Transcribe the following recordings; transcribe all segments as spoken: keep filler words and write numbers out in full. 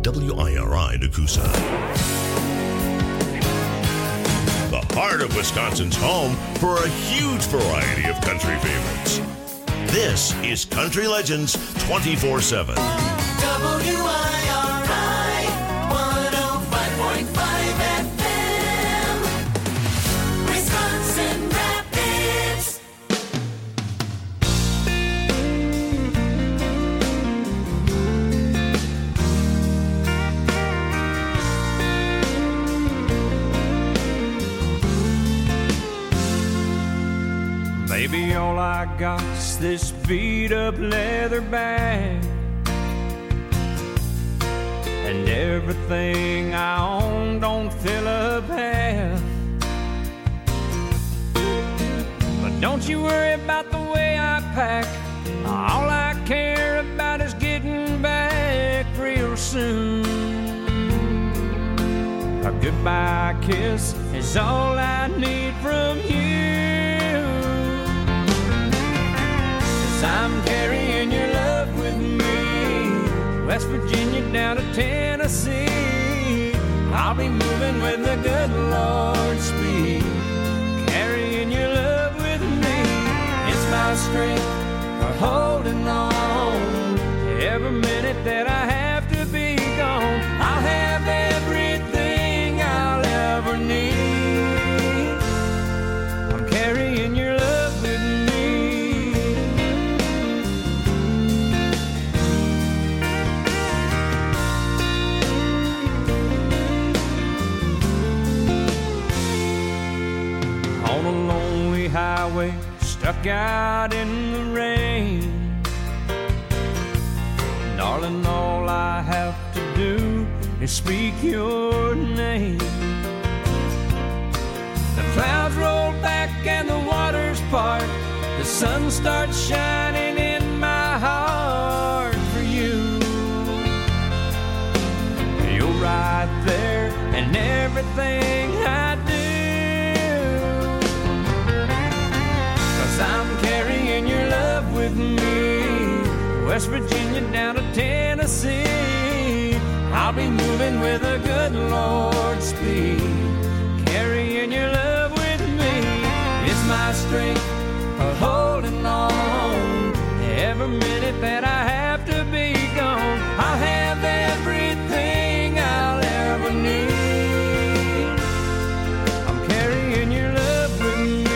W I R I Nakusa. The heart of Wisconsin's home for a huge variety of country favorites. This is Country Legends twenty-four seven. W I R I one oh five point five F M, Wisconsin Rapids. Baby, all I got's this beat up leather bag, and everything I own don't fill up half. But don't you worry about the way I pack. All I care about is getting back real soon. A goodbye kiss is all I need from you. I'm carrying your love with me, West Virginia down to Tennessee. I'll be moving with the good Lord's speed, carrying your love with me. It's my strength for holding on. Every minute that I have to be gone, I'll have everything I'll ever need. I'm carrying your love with me. Highway, stuck out in the rain. Darling, all I have to do is speak your name. The clouds roll back and the waters part. The sun starts shining in my heart for you. You're right there and everything I do. I'm carrying your love with me, West Virginia down to Tennessee. I'll be moving with a good Lord's speed, carrying your love with me. It's my strength for holding on. Every minute that I have to be gone, I'll have everything I'll ever need. I'm carrying your love with me.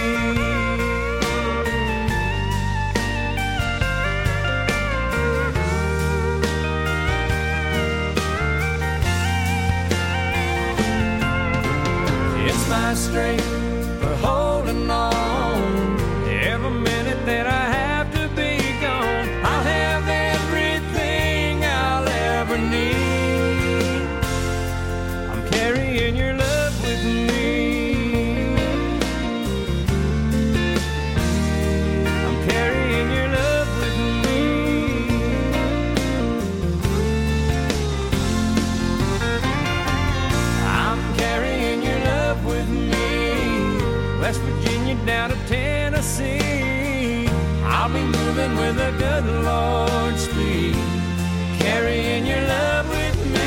My strength for holding on. Every minute that I have to be gone, I'll have everything I'll ever need. I'm carrying your love with me. I'm carrying your love with me. I'm carrying your love with me, West Virginia down to Tennessee. I'll be moving with a good Lord's speed, carrying your love with me.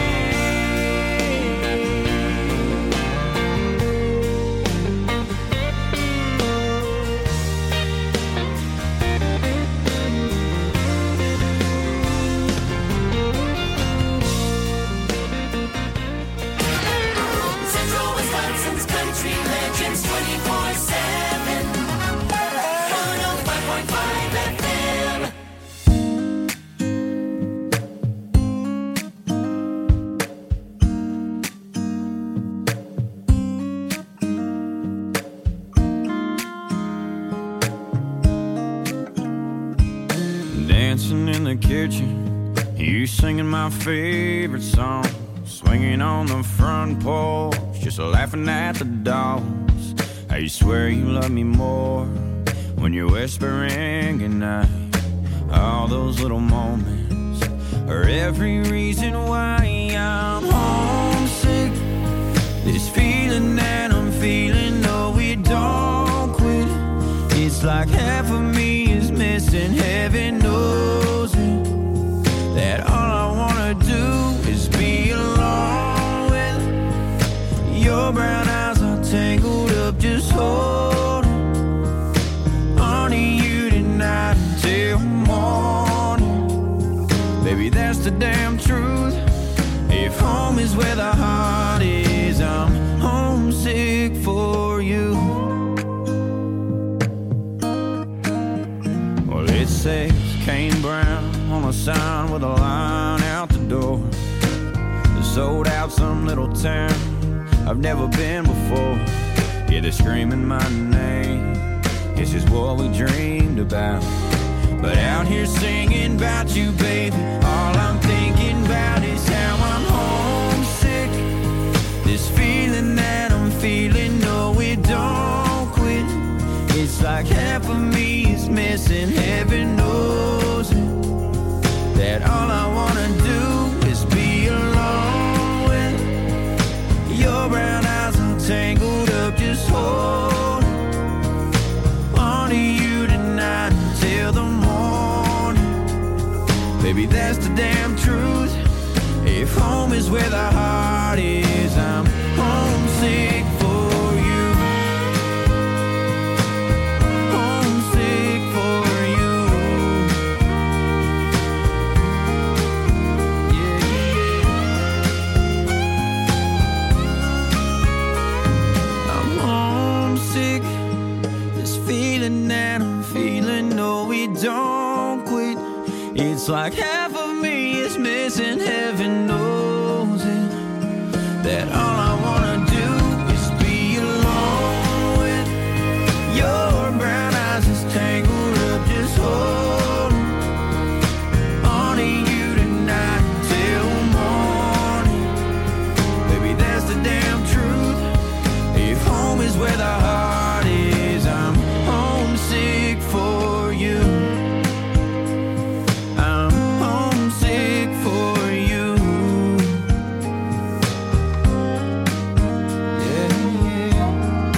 Central Wisconsin's Country Legends twenty-four seven, one oh five point five F M. Dancing in the kitchen, you singing my favorite song, swinging on the front porch, just laughing at the dogs. I swear you love me more when you're whispering goodnight. All those little moments are every reason why I'm homesick. This feeling that I'm feeling, no, we don't quit. It's like half of me is missing. Heaven knows it, that all I wanna do that's the damn truth. If home is where the heart is, I'm homesick for you. Well, it says Kane Brown on a sign with a line out the door. They sold out some little town I've never been before. Yeah, they're screaming my name. It's just what we dreamed about. But out here singing about you, baby, all I'm thinking about is how I'm homesick. This feeling that I'm feeling, no, it don't quit. It's like half of me is missing, heaven knows it. That all I wanna do is be alone with your brown eyes all tangled up, just hold on to you tonight until the morning. Baby, that's the damn truth. If home is where the heart is, I'm homesick for you. Homesick for you. Yeah, yeah. I'm homesick. This feeling that I'm feeling, no, it don't quit. It's like half of me is missing, heaven knows it. That all I wanna do is be alone with your brown eyes is tangled up, just hold on to you tonight till morning. Baby, that's the damn truth. If home is where the heart is, I'm homesick for you. I'm homesick for you. Yeah, yeah.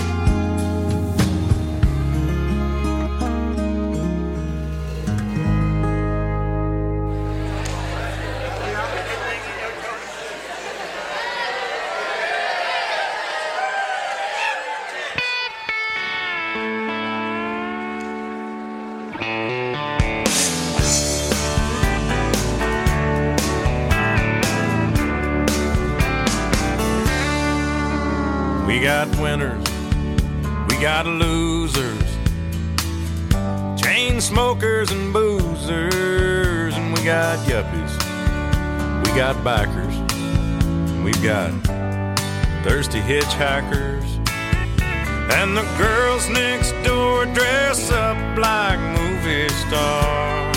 We got winners, we got losers, chain smokers and boozers, and we got yuppies, we got bikers, and we've got thirsty hitchhikers, and the girls next door dress up like movie stars.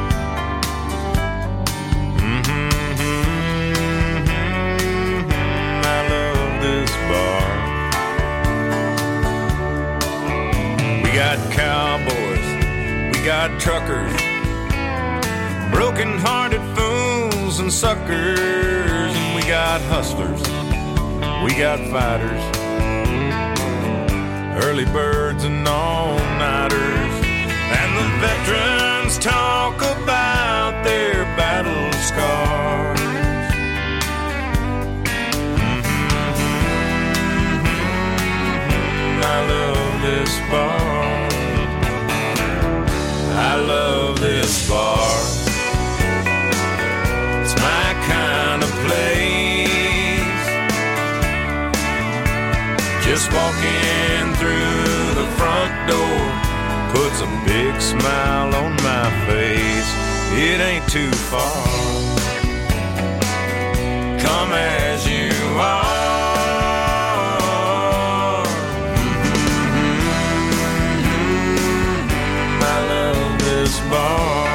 Mm-hmm, mm-hmm, I love this bar. We got cowboys, we got truckers, broken-hearted fools and suckers, and we got hustlers, we got fighters, early birds and all-nighters, and the veterans talk about their battle scars. Mm-hmm, I love this bar. I love this bar. It's my kind of place. Just walking through the front door puts a big smile on my face. It ain't too far. Come as you are. Bar.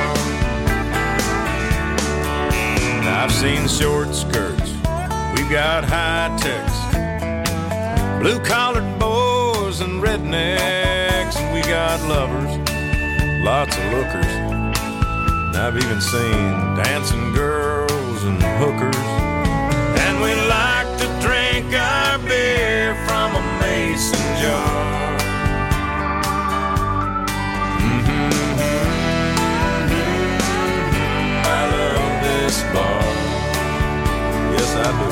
I've seen short skirts, we've got high techs, blue-collared boys and rednecks, and we got lovers, lots of lookers, and I've even seen dancing girls and hookers, and we like to drink our beer from a mason jar. Bar. Yes, I do.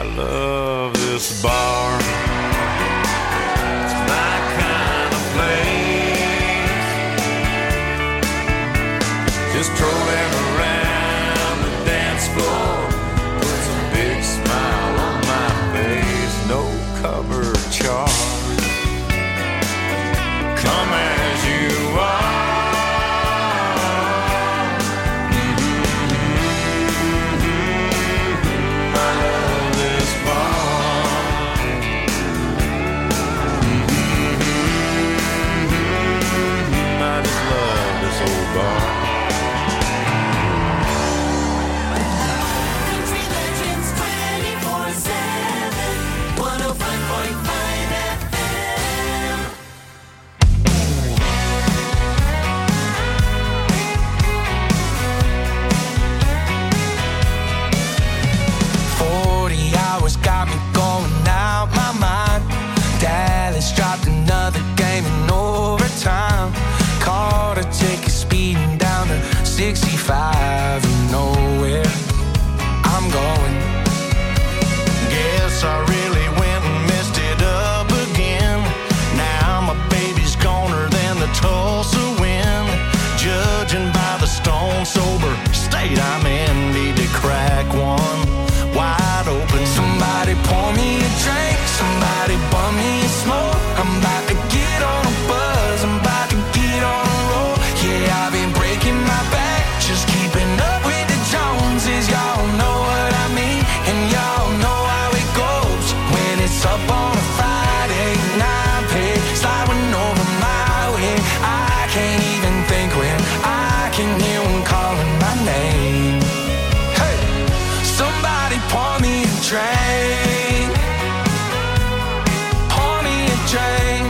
I love this bar. It's my kind of place. Just strolling around the dance floor puts a big smile on my face. No cover charge. Come as you are. Country Legends twenty-four seven, one oh five point five F M. Forty hours got me going out my mind. Dallas dropped another game in overtime. Caught a ticket speeding down to sixty-five and nowhere I'm going. Guess I really went and messed it up again. Now my baby's goner than the Tulsa wind. Judging by the stone sober state I'm in, need to crack one wide open. Somebody pour me a drink, somebody bum me a smoke. I'm about to get on a buzz, I'm about to get on a roll. Yeah, I've been breaking my back, just keeping up with the Joneses. Y'all know what I mean, and y'all know how it goes. When it's up on a Friday night, pay sliding over my way. I can't even think when I can hear them calling my name. Hey, somebody pour me a drink, pour me a drink.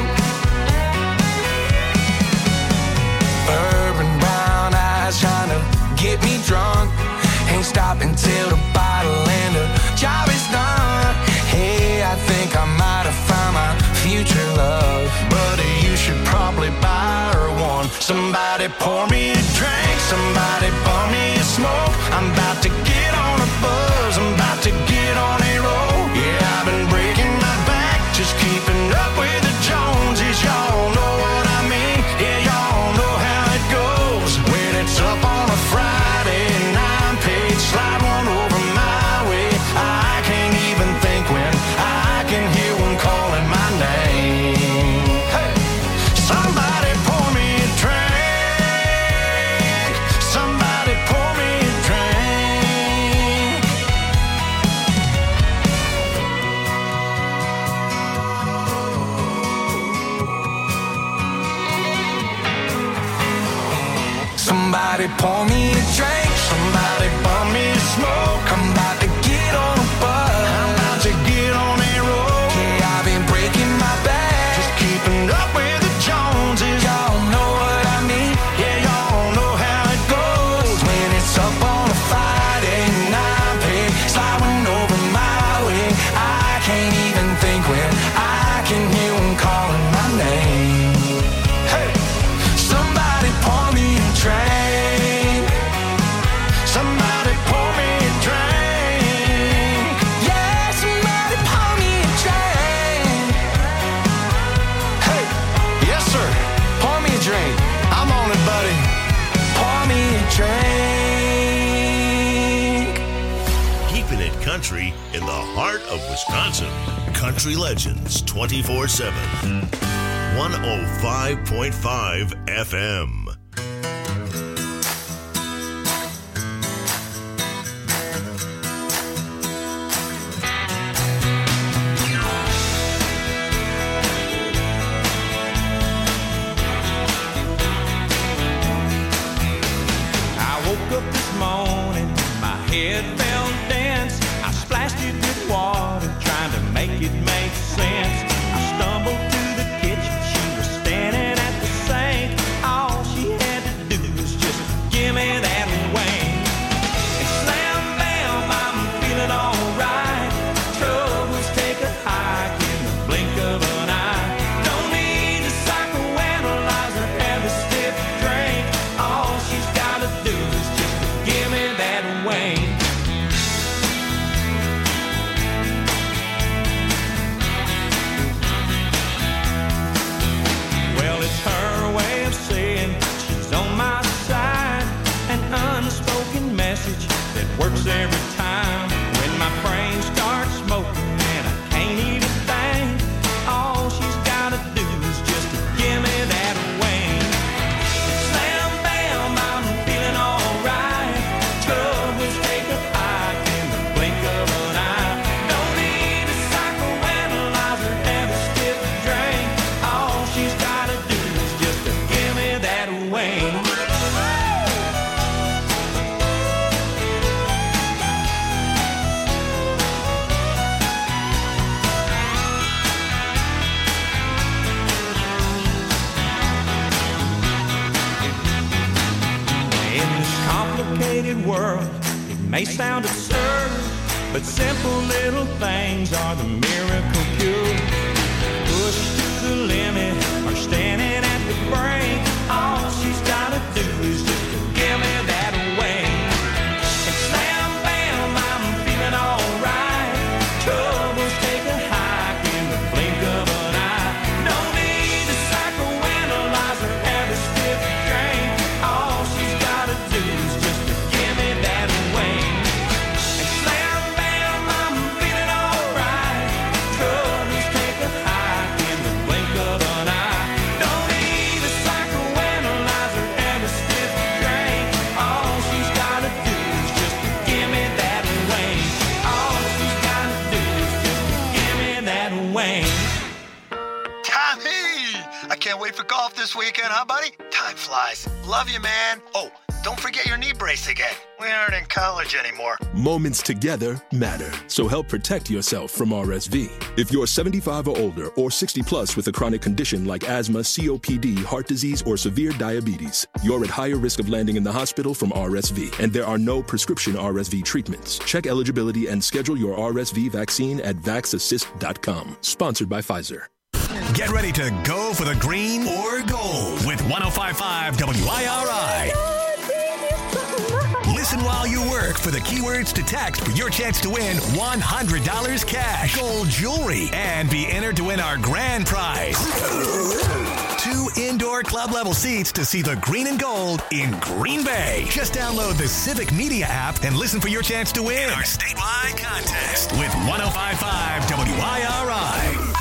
Urban brown eyes trying to get me drunk. Ain't stopping till the bottle and the job is done. Hey, I think I might have found my future love. Buddy, you should probably buy her one. Somebody pour me a drink, somebody bum me a smoke. I'm about to get on a buzz, I'm about to get on a roll. Yeah, I've been breaking my back, just keeping up with the Joneses. Y'all know what I mean, yeah, y'all know how it goes. When it's up on a Friday nine page, slide one over my way. I can't even think when I can hear one calling my name. Hey, somebody pour me a drink, somebody pour me a drink. Somebody pour me a drink, Somebody bum me a smoke. I'm about to get on a buzz. I'm about to get on a roll. Yeah, I've been breaking my back, Just keeping up with the Joneses. y'all know what I mean. Yeah, y'all know how it goes. When it's up on a Friday night, pay sliding over my way. I can't even think when I can hear them calling my name. Hey, somebody pour me a drink, Somebody pour me a drink. yeah, somebody pour me a drink. Hey, yes sir, Pour me a drink, I'm on it, buddy. pour me a drink. Keeping it country in the heart of Wisconsin. Country Legends twenty-four seven. one oh five point five F M. I woke up this morning, my head felt dense. I splashed it with water, trying to make it make sense. I stumbled to the kitchen, she was standing at the sink. All she had to do was just give me that wing. And slam bam, I'm feeling alright. Troubles take a hike in the blink of an eye. Don't need to psychoanalyze or have a stiff drink. All she's gotta do is just give me that wing. complicated world. It may sound absurd, but simple little things are the miracle cure. Pushed to the limit or standing at the brink, all she's gotta do is just to give me that wing. And slam bam, I'm feeling alright. Troubles take a hike in the blink of an eye. No need to psychoanalyze or have a stiff drink. All she's gotta do is just to give me that wing. And slam bam, I'm feeling alright. Troubles take a hike in the blink of an eye. No need to psychoanalyze or have a stiff drink. All she's gotta do is just to give me that wing. All she's gotta do is just to give me that wing. Tommy! I can't wait for golf this weekend, huh, buddy? Time flies. Love you, man. Oh, don't forget your knee brace again. We aren't in college anymore. Moments together matter, so help protect yourself from R S V. If you're seventy-five or older or sixty plus with a chronic condition like asthma, C O P D, heart disease, or severe diabetes, you're at higher risk of landing in the hospital from R S V, and there are no prescription R S V treatments. Check eligibility and schedule your R S V vaccine at vax assist dot com. Sponsored by Pfizer. Get ready to go for the green or gold with one oh five point five W I R I. Listen while you work for the keywords to text for your chance to win one hundred dollars cash, gold jewelry, and be entered to win our grand prize. Two indoor club level seats to see the green and gold in Green Bay. Just download the Civic Media app and listen for your chance to win our statewide contest with one oh five point five W I R I.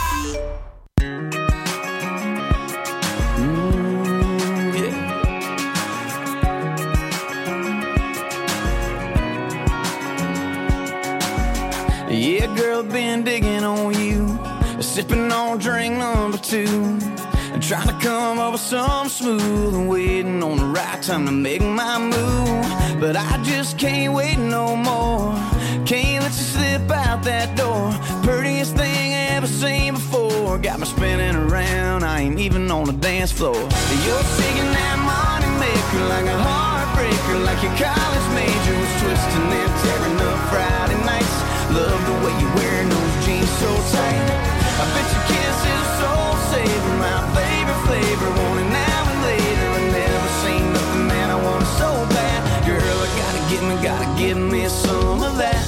Yeah, girl, been digging on you, sipping on drink number two, trying to come up with some smooth and waiting on the right time to make my move. But I just can't wait no more. Can't let you slip out that door. Prettiest thing I ever seen before. Got me spinning around, I ain't even on the dance floor. You're shaking that money maker like a heartbreaker, like your college major was twisting and tearing up Friday nights. Love the way you're wearing those jeans so tight. I bet your kiss is a soul saver, my favorite flavor. Want it now and later. I never seen nothing that I want so bad. Girl, I gotta get me, gotta give me some of that.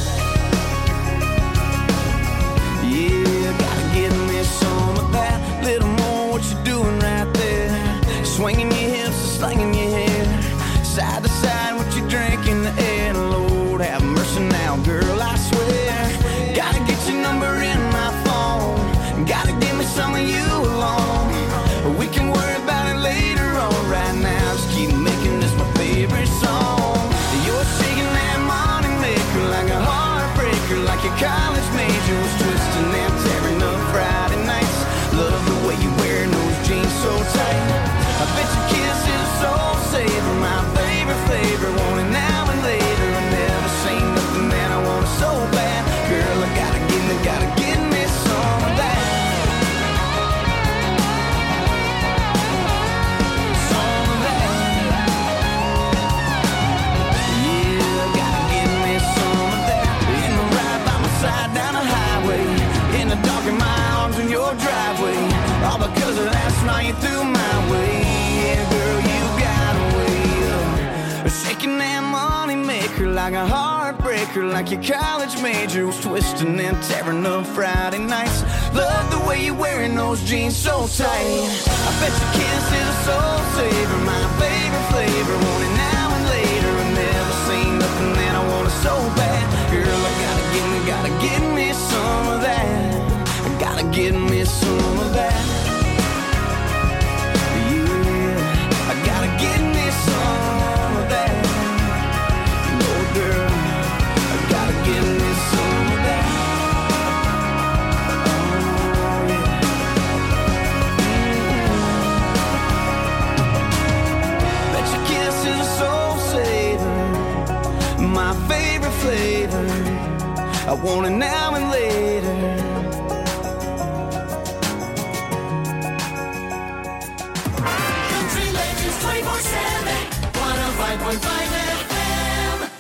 Yeah, gotta give me some of that. Little more what you're doing right there. Swinging your hips and slinging your hair. Side to side, what you drink in the air. Lord, have mercy now, girl, I swear. Gotta get your number in my phone. Gotta give me some of you alone. We can worry about it later on. Right now, just keep making this my favorite song. You're shaking that money maker like a heartbreaker, like your college major was twisting and tearing up Friday nights. Love the way you're wearing those jeans so tight. I bet your kiss is a soul saver, my favorite flavor. Want it now and later. I never seen nothing that I want so bad. Girl, I gotta give me, gotta give me some of that. Some of that. Yeah, gotta give me some of that. In the ride by my side down the highway, in the dark in my arms in your driveway. All because of last night you threw my way. Yeah, girl, you got a way of shaking that money maker like a heartbreaker, like your college major was twisting and tearing up Friday nights. Love the way you're wearing those jeans so tight. I bet your kiss is a soul saver, my favorite flavor. Want it now and later. I never seen nothing that I want so bad. Girl, I gotta give me, gotta give me some of that. I gotta give me some of that. Yeah, I gotta give me some of that. No, girl, I gotta give me some of that. Oh, yeah. Mm-hmm. Bet your kiss is a soul saver, my favorite flavor. I want it now and later. Country Legends twenty-four seven, one oh five point five F M.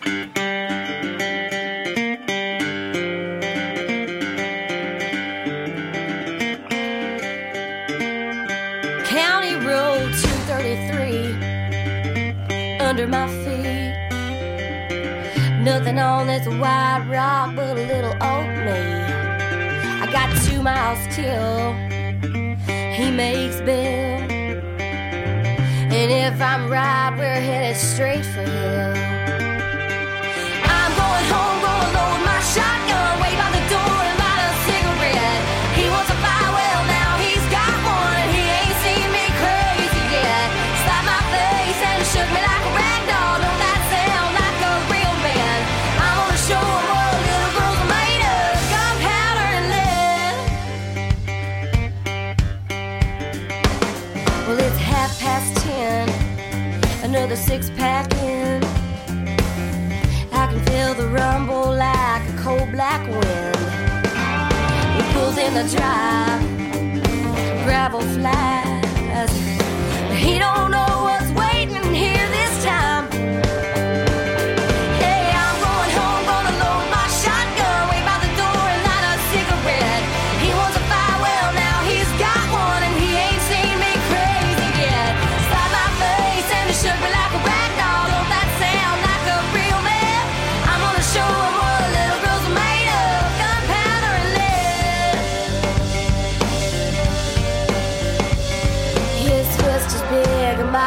County Road two thirty-three under my feet. Nothing on this white rock but a little old me. I got two miles till he makes bail. And if I'm right, we're headed straight for hell. I'm going home, gonna load my shotgun, wait by the door and light a cigarette. He wants a fire, well now he's got one, and he ain't seen me crazy yet. Slapped my face and shook me like a rag doll. Don't that sound like a real man? I'm gonna show him what little girls are made of, gunpowder and lead. Well, it's half past ten, another six pack in. I can feel the rumble like a cold black wind. He pulls in the drive, gravel flies. He don't know what's waiting here this time. Hey, I'm going home, gonna load my shotgun, wait by the door and light a cigarette. He wants a fire, well now he's got one, and he ain't seen me crazy yet. Slapped my face and it shook me like a rag doll. Don't that sound like a real man? I'm gonna show him what little girls are made of, gunpowder and lead. His fist is big and my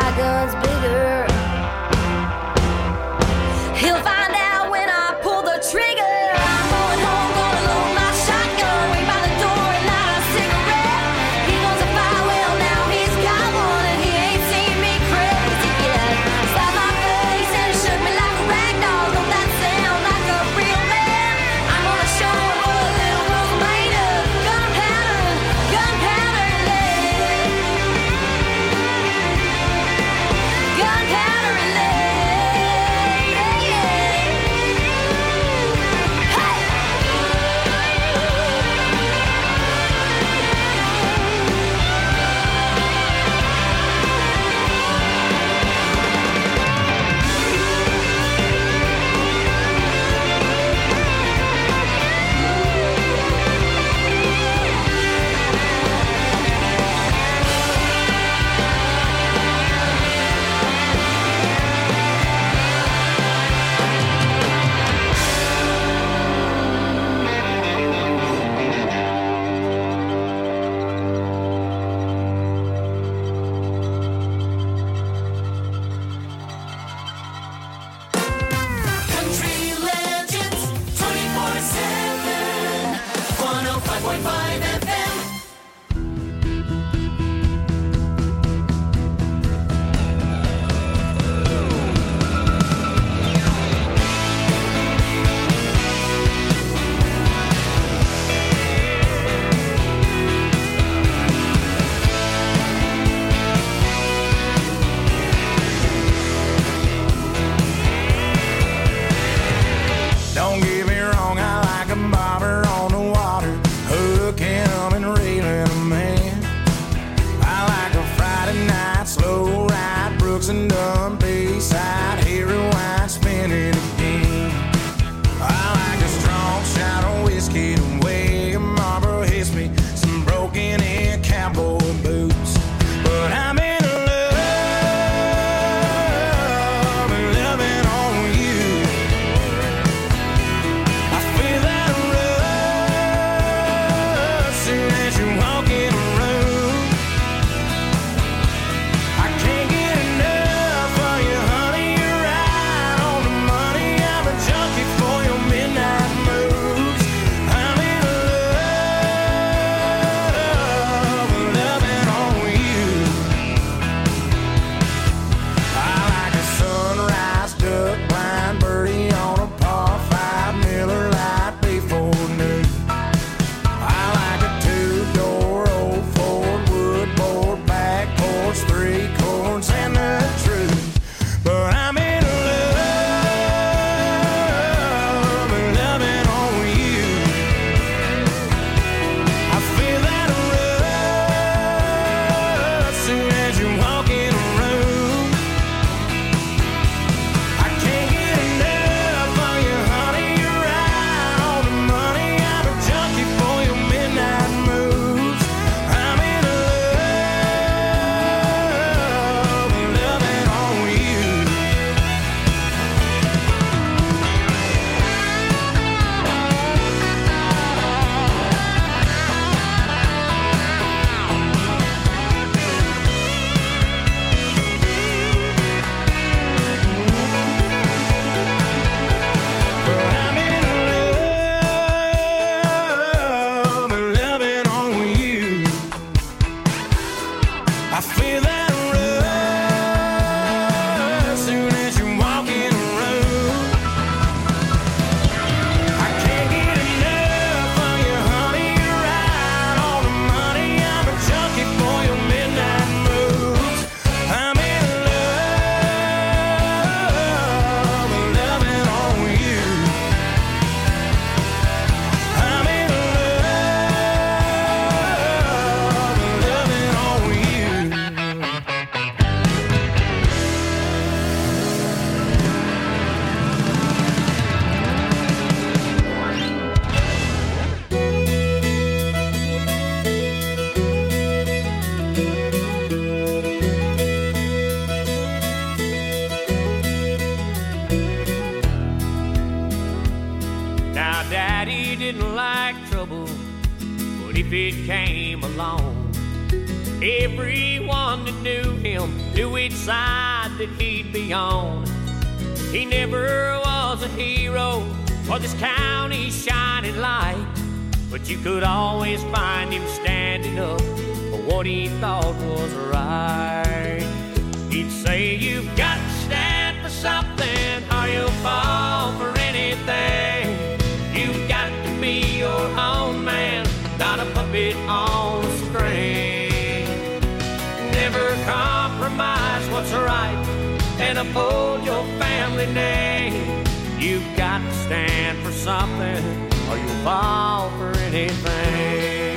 if it came along. Everyone that knew him knew which side that he'd be on. He never was a hero or this county's shining light, but you could always find him standing up for what he thought was right. He'd say, you've got to stand for something or you'll fall for anything. You've got to be your own man, not a puppet on a string. Never compromise what's right and uphold your family name. You've got to stand for something or you'll fall for anything.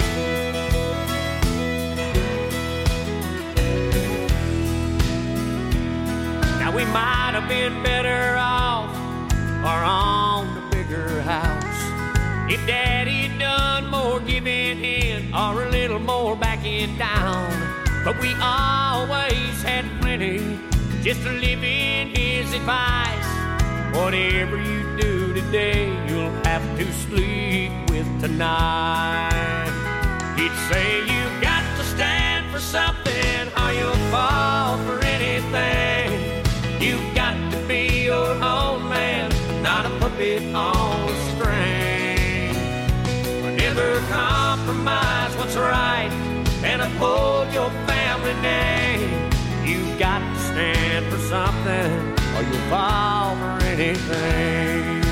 Now we might have been better off or on the bigger house if Daddy'd done more giving in or a little more backing down. But we always had plenty just to live in his advice. Whatever you do today, you'll have to sleep with tonight. He'd say, you've got to stand for something or you'll fall for anything. You've got to be your own man, not a puppet on a string. Never compromise what's right and uphold your family name. You've got to stand for something or you'll fall for anything.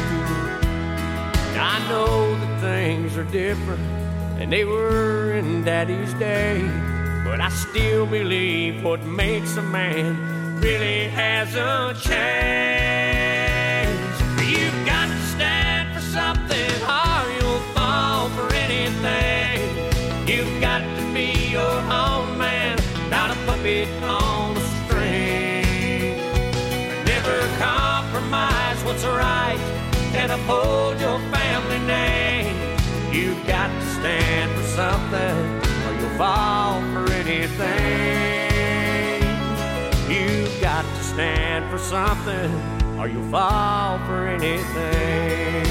I know that things are different than they were in Daddy's day, but I still believe what makes a man really hasn't changed. You've got to stand for something or you'll fall for anything. You've got to be your own man, not a puppet on a string. Never compromise what's right and uphold your family name. You've got to stand for something or you'll fall for anything. You've got to stand for something or you'll fall for anything.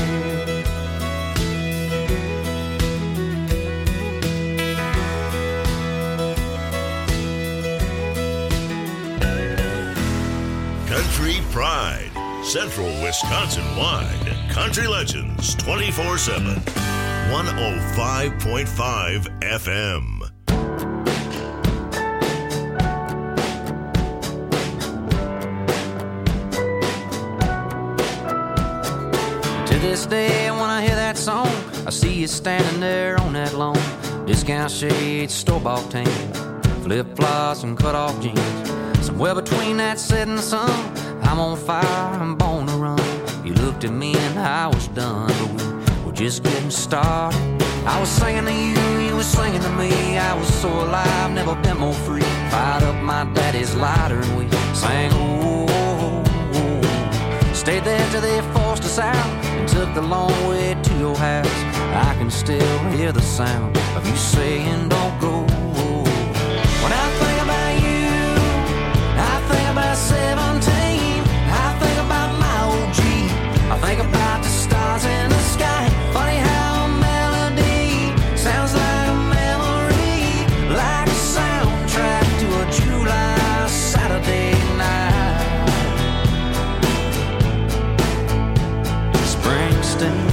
Country Pride, Central Wisconsin-wide. Country Legends twenty-four seven. one oh five point five F M. To this day, when I hear that song, I see you standing there on that lawn. Discount shades, store-bought tan, flip-flops and cut-off jeans. Somewhere between that setting sun, I'm on fire, I'm born to run. You looked at me and I was done, but we were just getting started. I was singing to you, you were singing to me. I was so alive, never been more free. Fired up my daddy's lighter and we sang, oh, oh, oh. Stayed there till they forced us out and took the long way to your house. I can still hear the sound of you saying, don't go. When I think about you, I think about seventeen. I think about my old Jeep. I think about the stars in the sky. Funny how a melody sounds like a memory, like a soundtrack to a July Saturday night. Springsteen.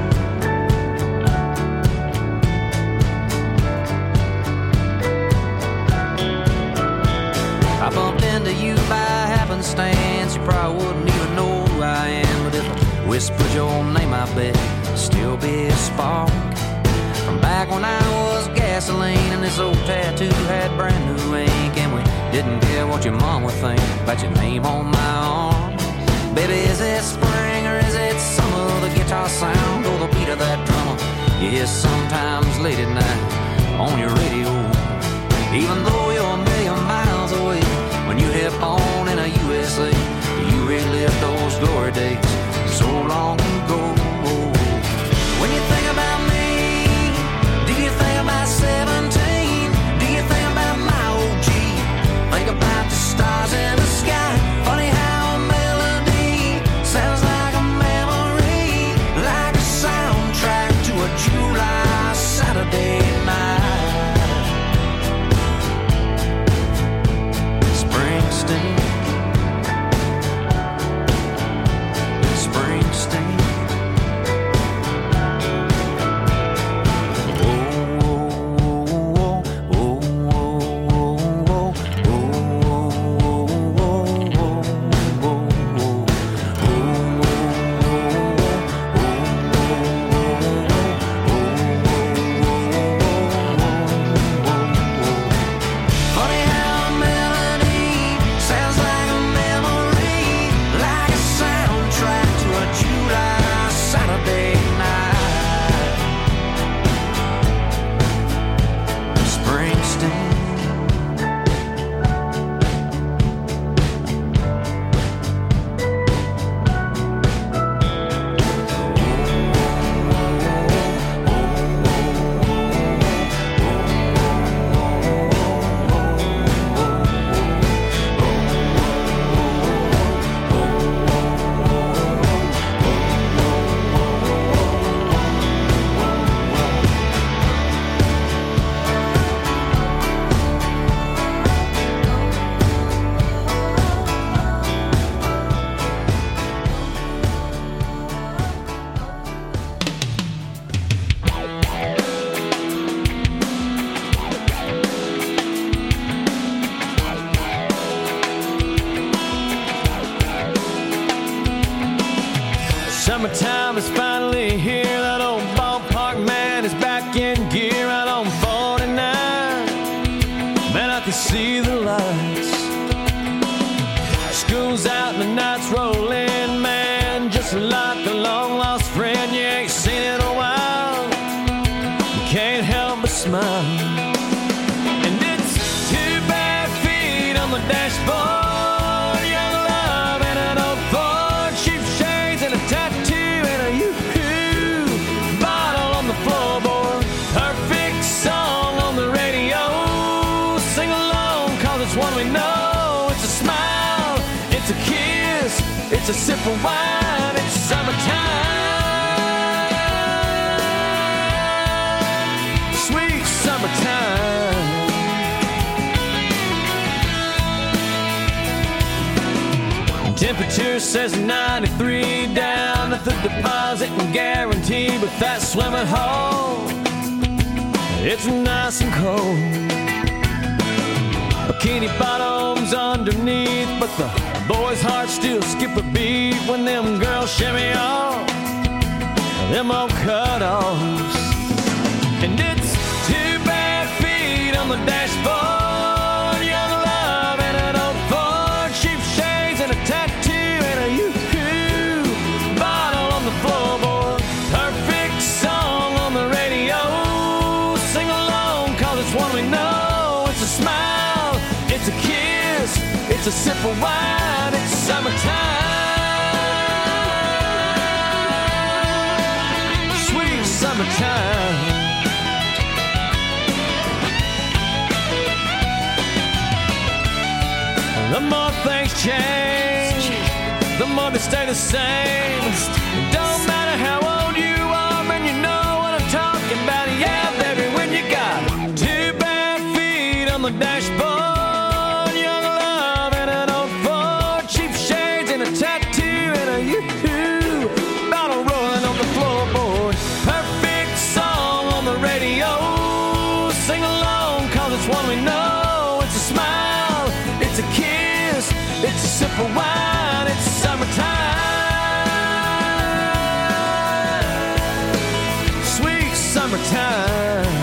I bumped into you by happenstance. You probably wouldn't even know who I am, but if I whispered your name, I bet it'd still be a spark. From back when I was gasoline and this old tattoo had brand new ink, and we didn't care what your mom would think about your name on my arm. Baby, is it spring or is it summer? The guitar sound or the beat of that drummer you hear sometimes late at night on your radio. Even though you're a million miles away, when you hit on in a U S A, you relive those glory days so long ago. When you think about me, do you think about seventeen? Do you think about my old Jeep? Think about the stars in the sky. Funny how a melody sounds like a memory, like a soundtrack to a July Saturday night. Summertime is finally here. That old ballpark man is back in gear out on forty-nine. Man, I can see the lights. School's out and the night's rolling, man. Just like a long lost friend you ain't seen in a while. You can't help but smile. And it's two bare feet on the dashboard. It's a sip of wine, it's summertime, sweet summertime. Temperature says ninety-three down at the deposit and guarantee, but that swimming hole, it's nice and cold. Bikini bottoms underneath, but the boys' hearts still skip a beat when them girls shimmy off them old cut-offs. And it's two bare feet on the dashboard, young love and an old Ford, cheap shades and a tattoo and a yoo-hoo bottle on the floorboard. Perfect song on the radio, sing along 'cause it's one we know. It's a smile, it's a kiss, it's a sip of wine, it's summertime, sweet summertime. The more things change, the more they stay the same. It don't matter how old you are, man, you know what I'm talking about. Yeah, baby, when you got two bare feet on the dashboard, one we know, it's a smile, it's a kiss, it's a sip of wine, it's summertime, sweet summertime.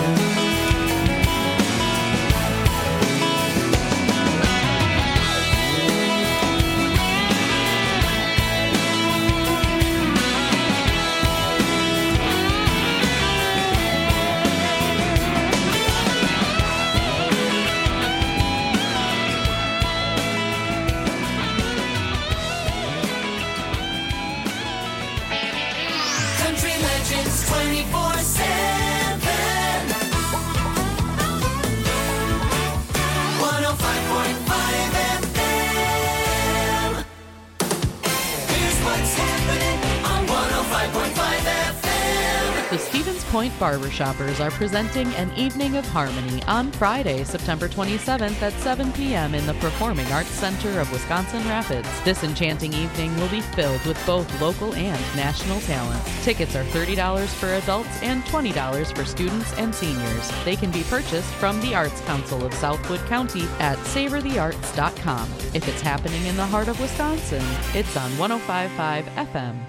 twenty-four seven one oh five point five F M. Here's what's happening on one oh five point five F M. The Stevens Point Barbershoppers are presenting an Evening of Harmony on Friday, September twenty-seventh at seven p.m. in the Performing Arts Center of Wisconsin Rapids. This enchanting evening will be filled with both local and national talent. Tickets are thirty dollars for adults and twenty dollars for students and seniors. They can be purchased from the Arts Council of Southwood County at savor the arts dot com. If it's happening in the heart of Wisconsin, it's on one oh five point five F M.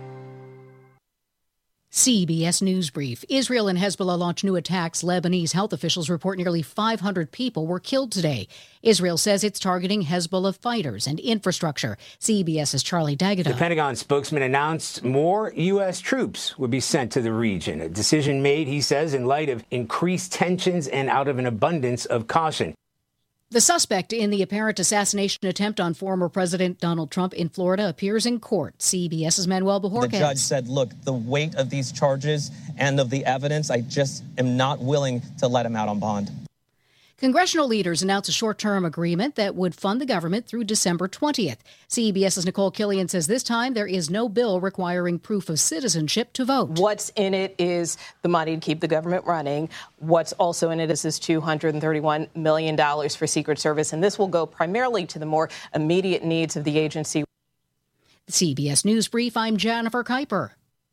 C B S News Brief. Israel and Hezbollah launch new attacks. Lebanese health officials report nearly five hundred people were killed today. Israel says it's targeting Hezbollah fighters and infrastructure. CBS's Charlie D'Agata. The Pentagon spokesman announced more U S troops would be sent to the region. A decision made, he says, in light of increased tensions and out of an abundance of caution. The suspect in the apparent assassination attempt on former President Donald Trump in Florida appears in court. CBS's Manuel Bajorquez. The judge said, look, the weight of these charges and of the evidence, I just am not willing to let him out on bond. Congressional leaders announced a short-term agreement that would fund the government through December twentieth. CBS's Nicole Killian says this time there is no bill requiring proof of citizenship to vote. What's in it is the money to keep the government running. What's also in it is this two hundred thirty-one million dollars for Secret Service, and this will go primarily to the more immediate needs of the agency. The C B S News Brief, I'm Jennifer Kuiper.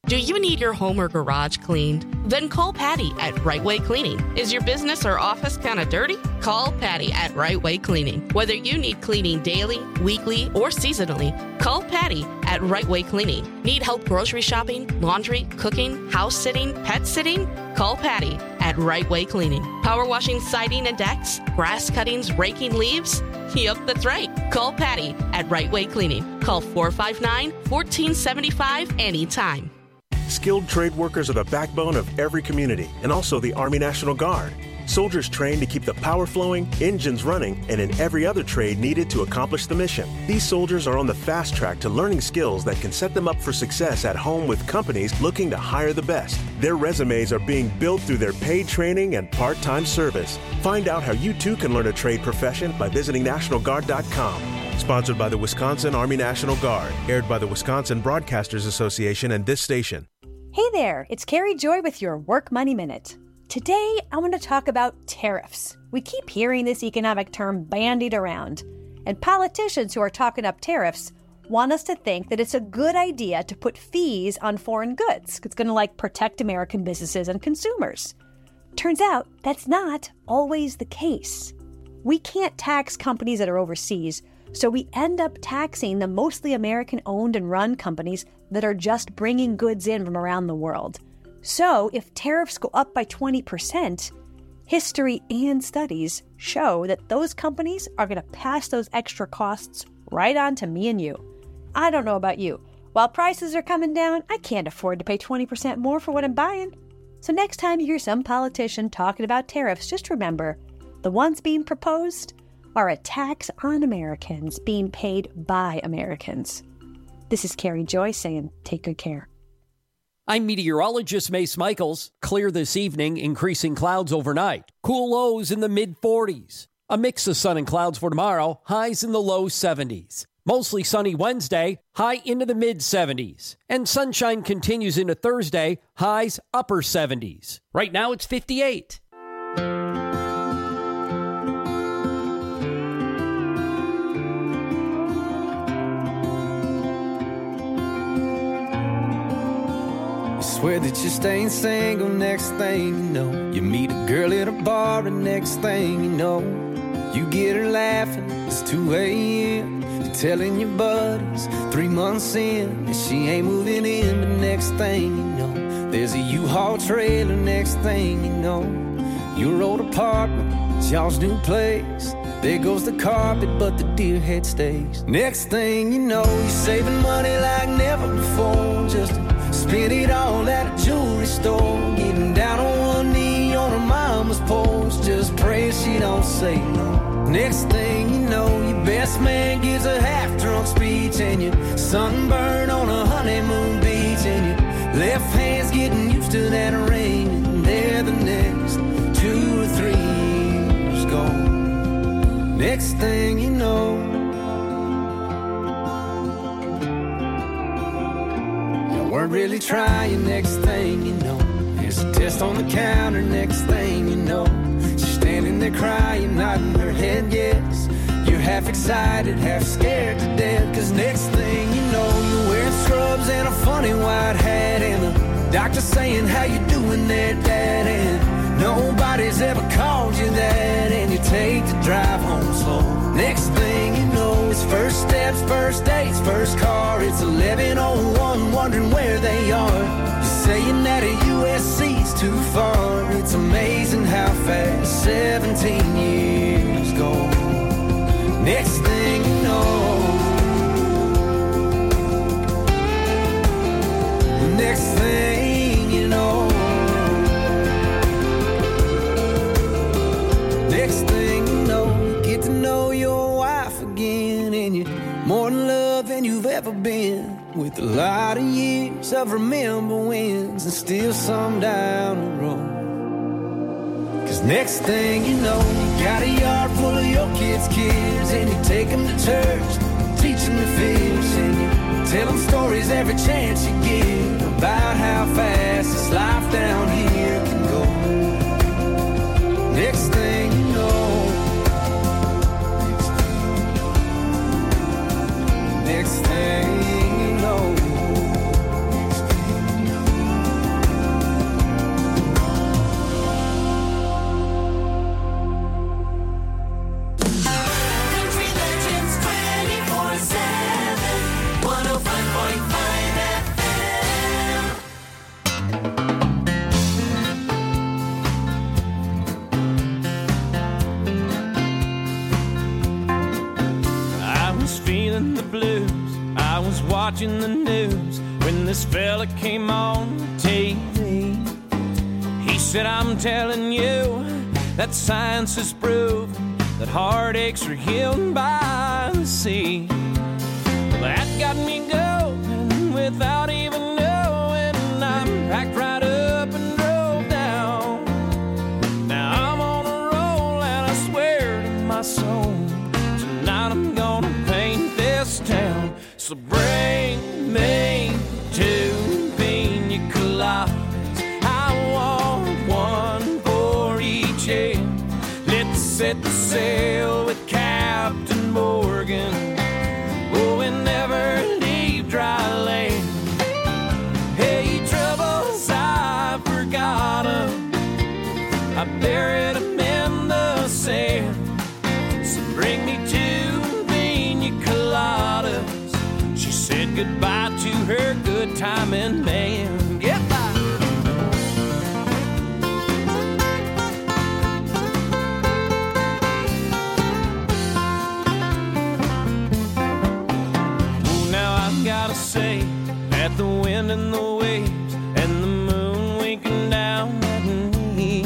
Do you need your home or garage cleaned? Then call Patty at Right Way Cleaning. Is your business or office kind of dirty? Call Patty at Right Way Cleaning. Whether you need cleaning daily, weekly, or seasonally, call Patty at Right Way Cleaning. Need help grocery shopping, laundry, cooking, house sitting, pet sitting? Call Patty at Right Way Cleaning. Power washing siding and decks, grass cuttings, raking leaves? Yep, that's right. Call Patty at Right Way Cleaning. Call four five nine, one four seven five anytime. Skilled trade workers are the backbone of every community and also the Army National Guard. Soldiers trained to keep the power flowing, engines running, and in every other trade needed to accomplish the mission. These soldiers are on the fast track to learning skills that can set them up for success at home with companies looking to hire the best. Their resumes are being built through their paid training and part-time service. Find out how you too can learn a trade profession by visiting National Guard dot com. Sponsored by the Wisconsin Army National Guard. Aired by the Wisconsin Broadcasters Association and this station. Hey there, it's Carrie Joy with your Work Money Minute. Today, I want to talk about tariffs. We keep hearing this economic term bandied around, and politicians who are talking up tariffs want us to think that it's a good idea to put fees on foreign goods. It's going to like protect American businesses and consumers. Turns out that's not always the case. We can't tax companies that are overseas, so we end up taxing the mostly American-owned and run companies that are just bringing goods in from around the world. So if tariffs go up by twenty percent, history and studies show that those companies are going to pass those extra costs right on to me and you. I don't know about you. While prices are coming down, I can't afford to pay twenty percent more for what I'm buying. So next time you hear some politician talking about tariffs, just remember, the ones being proposed are a tax on Americans being paid by Americans. This is Carrie Joy saying, take good care. I'm meteorologist Mace Michaels. Clear this evening, increasing clouds overnight. Cool lows in the mid forties. A mix of sun and clouds for tomorrow, highs in the low seventies. Mostly sunny Wednesday, high into the mid seventies. And sunshine continues into Thursday, highs upper seventies. Right now it's fifty-eight. Swear that you're staying single, next thing you know, you meet a girl at a bar, and next thing you know, you get her laughing, it's two a.m. You're telling your buddies three months in and she ain't moving in, but next thing you know, there's a U-Haul trailer, next thing you know, your old apartment, it's y'all's new place. There goes the carpet, but the deer head stays. Next thing you know, you're saving money like never before, just to spend it all at a jewelry store. Getting down on one knee on her mama's porch, just praying she don't say no. Next thing you know, your best man gives a half-drunk speech, and you're sunburned on a honeymoon beach, and your left hand's getting used to that ring, and there the next two or three years gone. Next thing you know, you weren't really trying. Next thing you know, there's a test on the counter. Next thing you know, she's standing there crying, nodding her head yes. You're half excited, half scared to death, cause next thing you know, you're wearing scrubs and a funny white hat, and the doctor saying, how you doing there, Dad? And nobody's ever called you that, and you take the drive home slow. Next thing you know, it's first steps, first dates, first car. It's eleven oh one, wondering where they are. You're saying that a U S C's too far. It's amazing how fast seventeen years go. Next thing you know, next thing you know, next thing you know, you get to know your wife again, and you're more in love than you've ever been, with a lot of years of remember wins and still some down the road. Cause next thing you know, you got a yard full of your kids' kids, and you take them to church, teach them to fish, and you tell them stories every chance you get about how fast this life down here can go. Next thing you know, next thing you know, feeling the blues. I was watching the news when this fella came on T V. He said, I'm telling you that science has proven that heartaches are healed by the sea. Well, that got me going without even knowing. I packed right up and drove down. Now I'm on a roll and I swear to my soul, tonight I'm gonna paint this town. So bring me two pina coladas. I want one for each head. Let's set the sail with Captain Morgan. Oh, and never leave dry land. Hey, troubles, I forgot 'em. I buried 'em in the sand. So bring me two pina coladas. She said goodbye to her good timing man. Goodbye. Gotta say that the wind and the waves and the moon winking down at me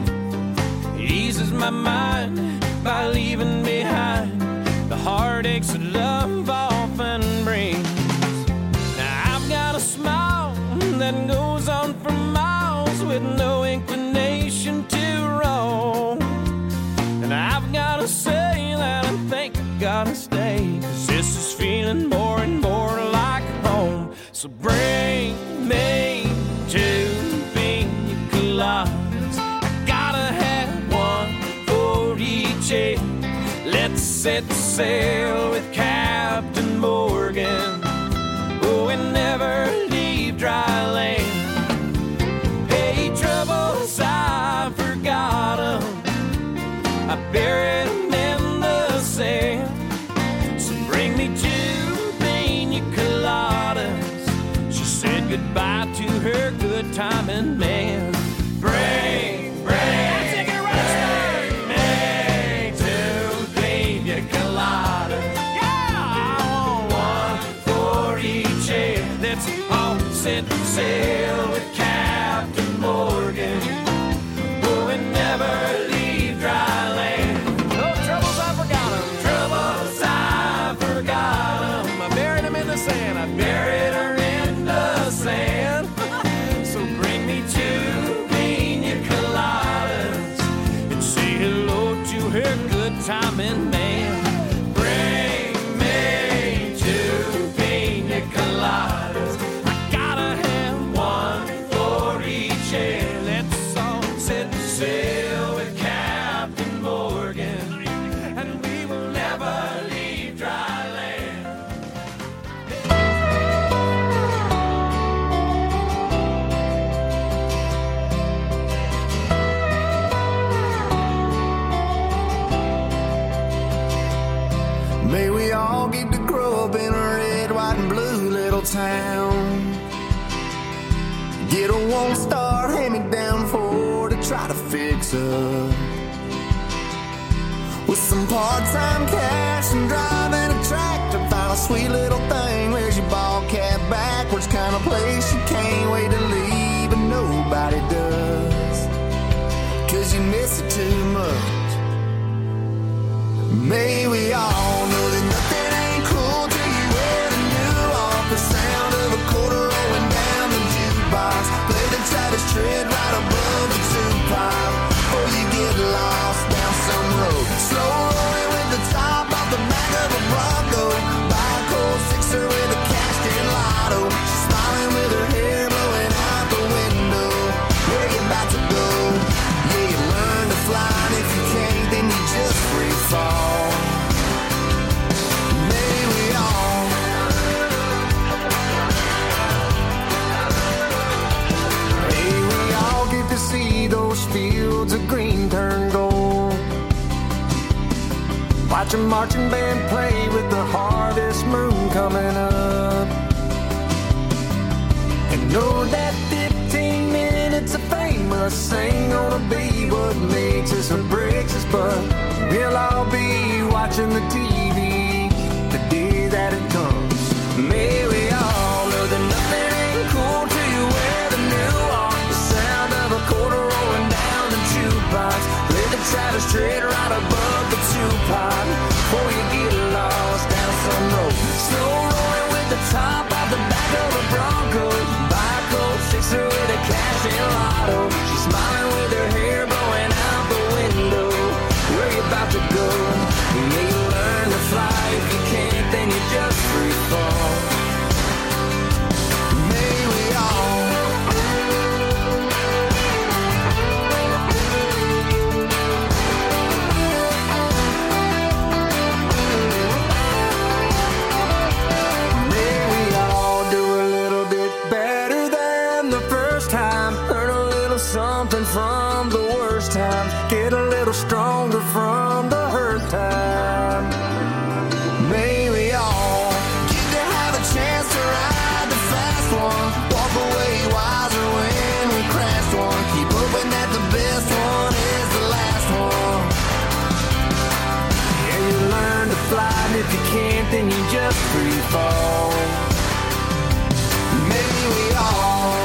eases my mind by leaving behind the heartaches that love often brings. Now I've got a smile that goes on for miles with no inclination to roam. And I've gotta say that I think I gotta stay, 'cause this is feeling more and more like home. So bring me two pina coladas. I gotta have one for each head. Let's set the sail with Captain Morgan. Oh, and never leave dry land. Hey, troubles, I forgot 'em. I buried 'em in the sand. So bring me two pina coladas. She said goodbye to her good timing man. Bring, bring, take it right, bring me two pina coladas. Yeah, I want one for each head. Let's all set sail with Captain Morgan. Oh, and never leave dry land. No troubles, I forgot 'em. Troubles, I forgot 'em. I buried 'em in the sand. I buried her in the sand. So bring me two pina coladas and say hello to her good timing man. Bring me two pina coladas. I gotta have one for each head. Let's all set sail with Captain Morgan, and we will never leave dry land. May we all get to grow up in a red, white, and blue little town. Get a one-star hand-me-down Ford to try to fix up. With some part-time cash and driving a tractor, find a sweet little thing. Where's your ball cap backwards? Kind of place you can't wait to leave, but nobody does, 'cause you miss it too much. May we all know that nothing ain't cool till you wear the new off. The sound of a quarter rolling down the jukebox. Play the Travis Tritt right above the two-pipe before you get lost down some road. Slow rolling with the top off the back of a Bronco. Buy a cold sixer with a cashed-in lotto. She's smiling with her hair blowing out the window. Where you about to go? Yeah, you learn to fly, and if you can't, then you just free fall. May we all May we all get to see those fields of green turn gold. Watch a marching band play with the harvest moon coming up. And know that fifteen minutes of fame us ain't gonna be what makes us or breaks us, but we'll all be watching the T V the day that Travis Tritt right above the two-pot. Before you get lost down some road, slow rolling with the top off the back of a Bronco. Buy a cold sixer with a cash and lotto. She's smiling with her hair blowing out the window. Where you about to go? Yeah, you learn to fly. If you can't, then you just free fall. May we all something from the worst times, get a little stronger from the hurt time. May we all get to have a chance to ride the fast one, walk away wiser when we crashed one, keep hoping that the best one is the last one. Yeah, you learn to fly, and if you can't, then you just free fall. May we all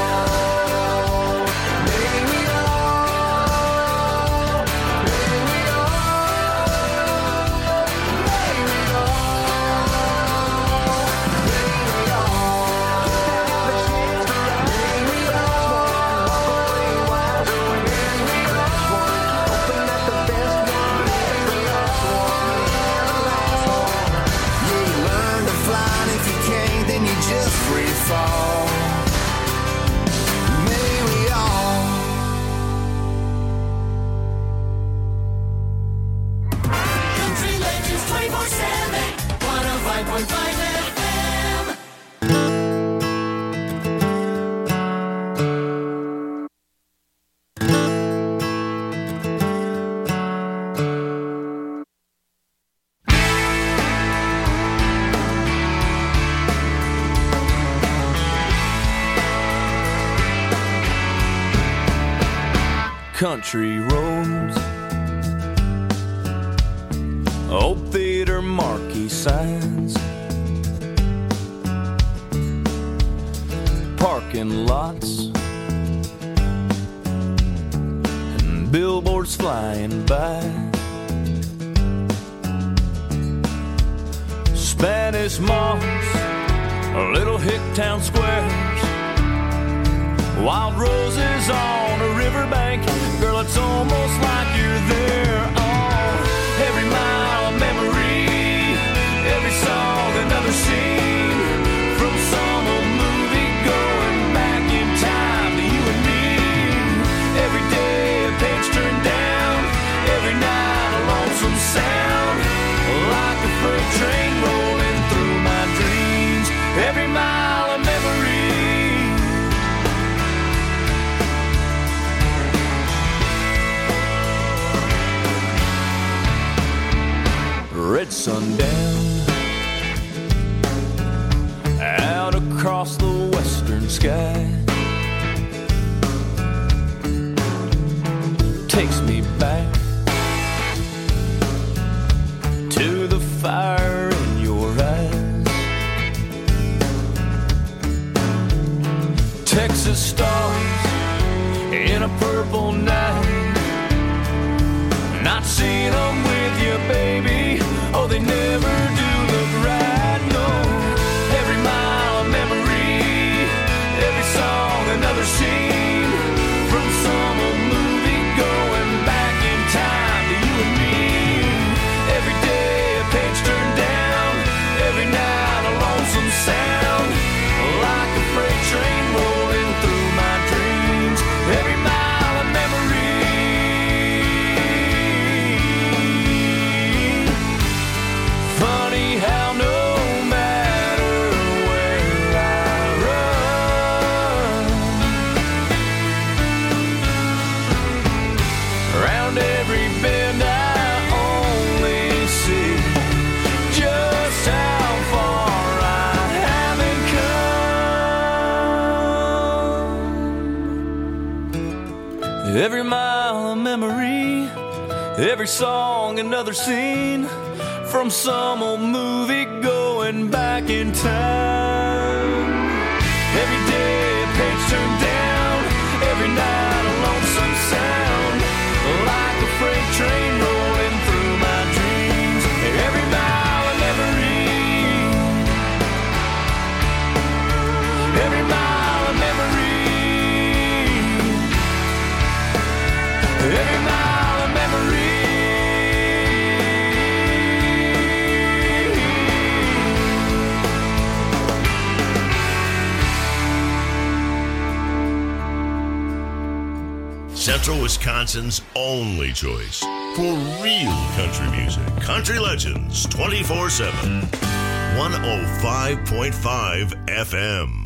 just free fall. May we all. Country Legends twenty-four seven, one oh five point five F M. Country roads, old theater marquee signs, parking lots, and billboards flying by, Spanish moss, little hick town squares, wild roses on a riverbank. Girl, it's almost like you're there. Oh, every mile of memory, every song another scene, from some old movie going back in time to you and me. Every day a page turned down, every night a lonesome sound, like a freight train rolling through my dreams. Every mile of memory. Red sundown out across the western sky takes me back to the fire in your eyes. Texas stars in a purple night, not seen them with you, baby. Oh, they never do look right, no. Every mile of memory, every song another scene, from some old movie going back in time to you and me. Every day a page turned down, every night a lonesome sound, like a freight train rolling through my dreams. Every mile of memory. Funny how no matter where I run, around every bend I only see just how far I haven't come. Every mile of memory, every song another scene, from some old movie going back in time. Every day a page turned down, every night a lonesome sound, like a freight train rolling Central Wisconsin's only choice for real country music. Country Legends twenty-four seven. one oh five point five F M.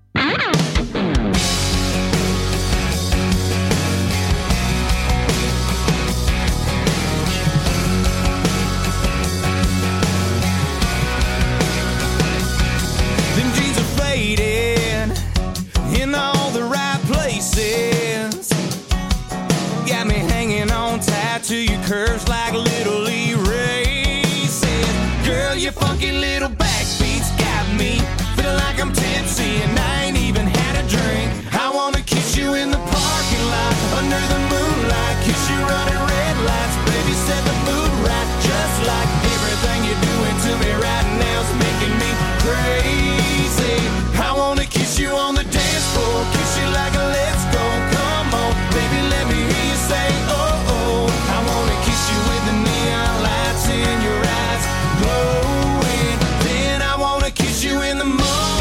Them jeans are faded in all the right places. Got me hanging on tight to your curves like little erases. Girl, your funky little backbeats got me feeling like I'm tipsy and I ain't even had a drink. I wanna kiss you in the parking lot under the moonlight, kiss you running red lights, baby, set the mood right. Just like everything you're doing to me right now is making me crazy. I wanna kiss you on the dance floor, kiss you like a let's go. Come on, baby, let me hear you say oh oh. I wanna kiss you with the neon lights in your eyes glowing. Then I wanna kiss you in the morning.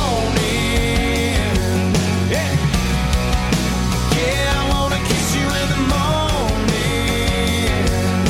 Yeah, yeah, I wanna kiss you in the morning.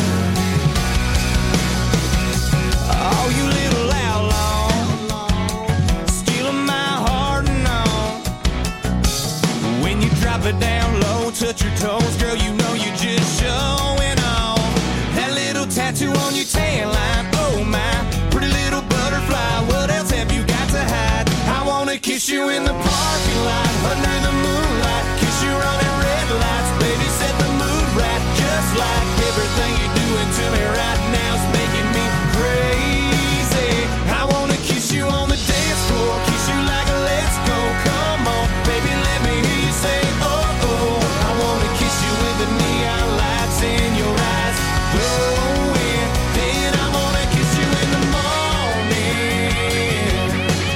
Oh, you little outlaw, stealing my heart and all. When you drop it down low, touch your toes, girl, you know you're just showing off. That little tattoo on your tan line, oh my, pretty little butterfly, what else have you got to hide? I wanna kiss you in the parking lot, under the moonlight, kiss you running red lights, baby, set the mood right. Just like everything you're doing to me right now is making me crazy. I wanna kiss you on the dance floor, kiss you like a let's go. Come on, baby, let me hear you say oh oh. I wanna kiss you with the neon lights in your eyes glowing. Then I wanna kiss you in the morning.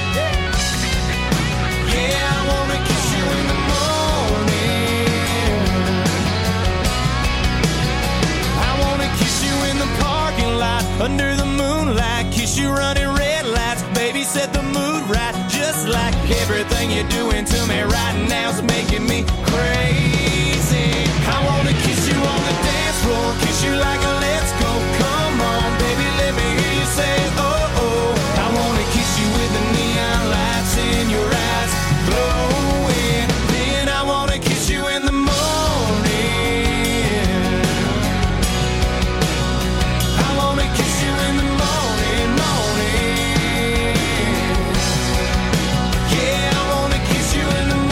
Yeah, I wanna kiss you in the morning. I wanna kiss you in the parking lot under the moonlight, kiss you running red lights, baby, set the mood right. Just like everything you're doing to me right now is making me crazy. I wanna kiss you on the dance floor, kiss you like a let's go. Come on, baby, let me hear you say oh oh. I wanna kiss you with the neon lights in your eyes glowing. Then I wanna kiss you in the morning. I wanna kiss you in the morning, morning. Yeah, I wanna kiss you in the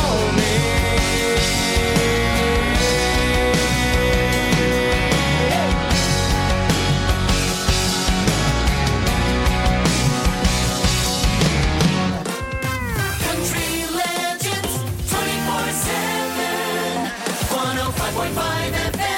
Country Legends twenty-four seven. one oh five point five F M.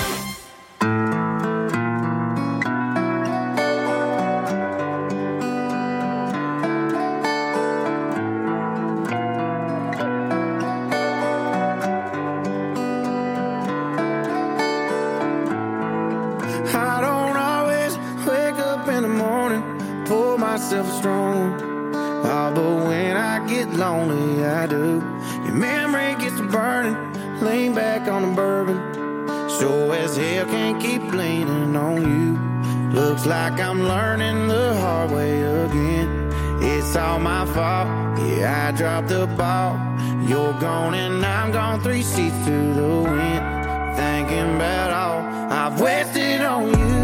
I don't always wake up in the morning, pour myself a strong. Oh, but when I get lonely, I do. Your memory gets to burning, lean back on the bourbon. Sure as hell can't keep leaning on you. Looks like I'm learning the hard way again. It's all my fault, yeah, I dropped the ball. You're gone and I'm gone, three seats to the wind. Thinking about all I've wasted on you.